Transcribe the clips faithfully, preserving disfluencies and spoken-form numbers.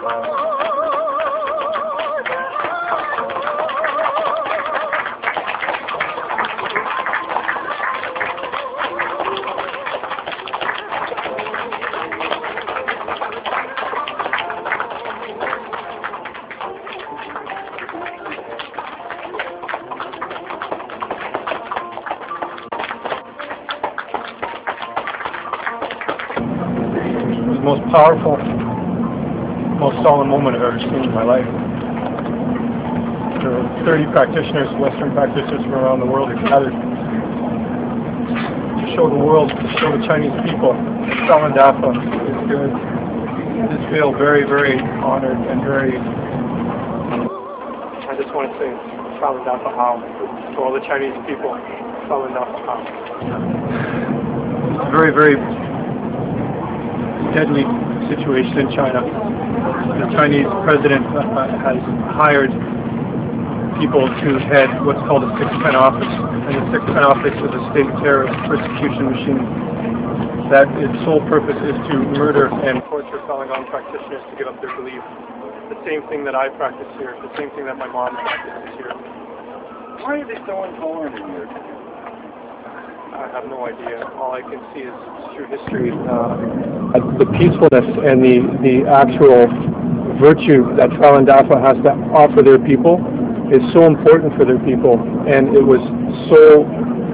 Most powerful, most solemn moment I've ever seen in my life. There were thirty practitioners, Western practitioners from around the world who gathered to show the world, to show the Chinese people, Falun Dafa is good. I just feel very, very honored and very, I just want to say Falun Dafa Hao to all the Chinese people, Falun Dafa Hao. It's very, very deadly situation in China. The Chinese president uh, has hired people to head what's called a six ten office, and the six ten office is a state terrorist persecution machine that its sole purpose is to murder and torture Falun Gong practitioners to give up their belief. The same thing that I practice here, the same thing that my mom practices here. Why are they so intolerant in here? I have no idea. All I can see is through history, uh, the peacefulness and the, the actual virtue that Falun Dafa has to offer their people is so important for their people, and it was so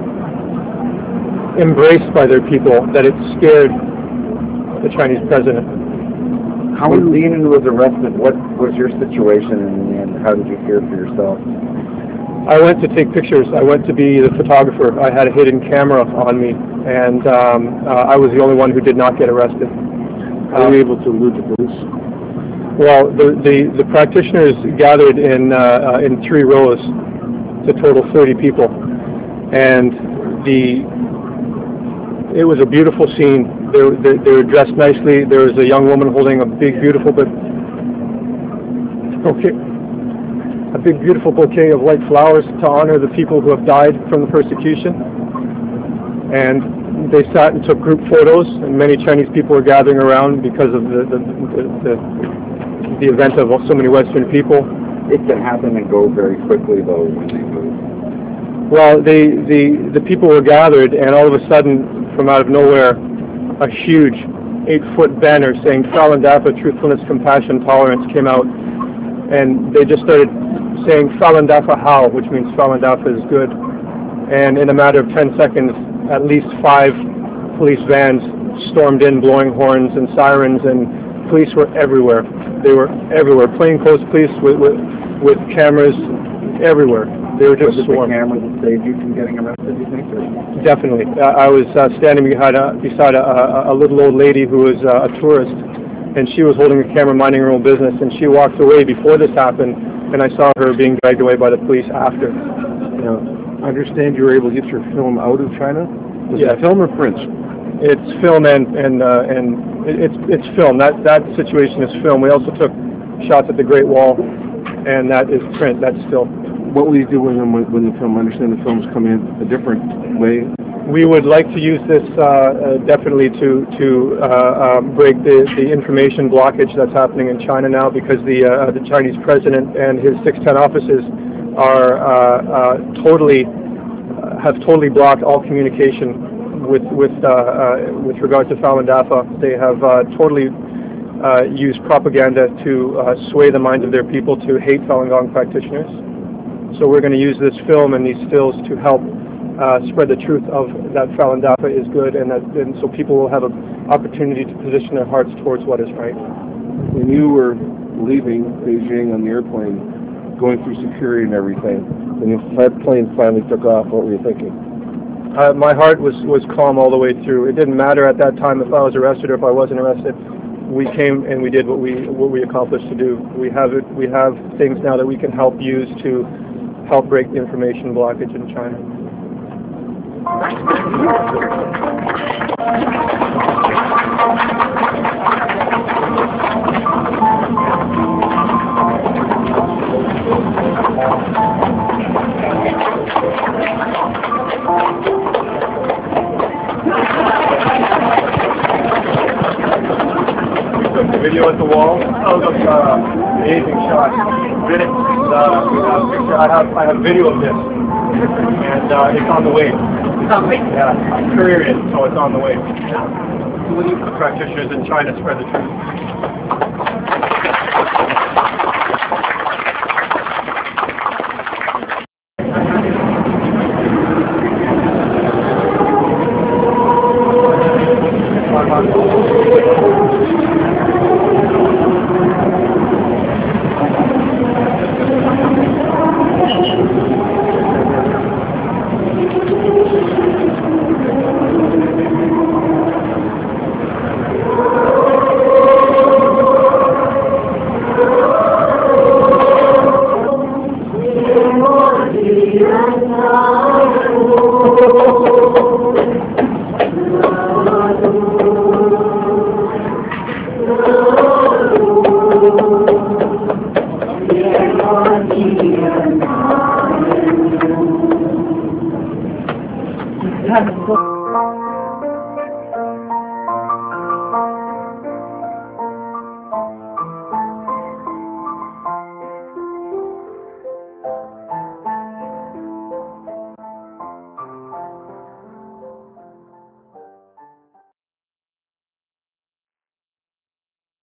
embraced by their people that it scared the Chinese president. How when Lenin was arrested, what was your situation in the end? How did you hear for yourself? I went to take pictures. I went to be the photographer. I had a hidden camera on me, and um, uh, I was the only one who did not get arrested. Were um, you able to elude the police? Well, the, the, the practitioners gathered in, uh, uh, in three rows to total thirty people, and the it was a beautiful scene. They, they, they were dressed nicely. There was a young woman holding a big, beautiful but okay. a big beautiful bouquet of white flowers to honor the people who have died from the persecution. And they sat and took group photos, and many Chinese people were gathering around because of the the, the, the, the event of so many Western people. It can happen and go very quickly though when they move. Well, the, the, the people were gathered, and all of a sudden, from out of nowhere, a huge eight-foot banner saying Falun Dafa, truthfulness, compassion, tolerance came out. And they just started saying Falun Dafa Hao, which means Falun Dafa is good. And in a matter of ten seconds, at least five police vans stormed in, blowing horns and sirens, and police were everywhere. They were everywhere. Plainclothes police with, with, with cameras everywhere. They were just was it swarmed. The camera that saved you from getting arrested, you think? Or? Definitely. Uh, I was uh, standing behind a, beside a, a, a little old lady who was uh, a tourist, and she was holding a camera, minding her own business, and she walked away before this happened, and I saw her being dragged away by the police after. Now, I understand you were able to get your film out of China? Was yeah. it film or print? It's film, and and uh, and it's it's film. That that situation is film. We also took shots at the Great Wall, and that is print. That's still. What will you do with them when, when the film? I understand the films come in a different way. We would like to use this uh, uh, definitely to to uh, uh, break the, the information blockage that's happening in China now, because the uh, the Chinese president and his six ten offices are uh, uh, totally uh, have totally blocked all communication with with uh, uh, with regard to Falun Dafa. They have uh, totally uh, used propaganda to uh, sway the minds of their people to hate Falun Gong practitioners. So we're going to use this film and these stills to help uh, spread the truth of that Falun Dafa is good, and that and so people will have an opportunity to position their hearts towards what is right. When you were leaving Beijing on the airplane, going through security and everything, when the plane finally took off, what were you thinking? Uh, my heart was, was calm all the way through. It didn't matter at that time if I was arrested or if I wasn't arrested. We came and we did what we what we accomplished to do. We have it. We have things now that we can help use to help break the information blockage in China. We took the video video at the wall. Oh, look, uh, amazing shot. Really, uh, we have a picture. I have, I have video of this, and uh, it's on the way. It's on the way? Yeah, I'm couriering it, so it's on the way. The practitioners in China spread the truth.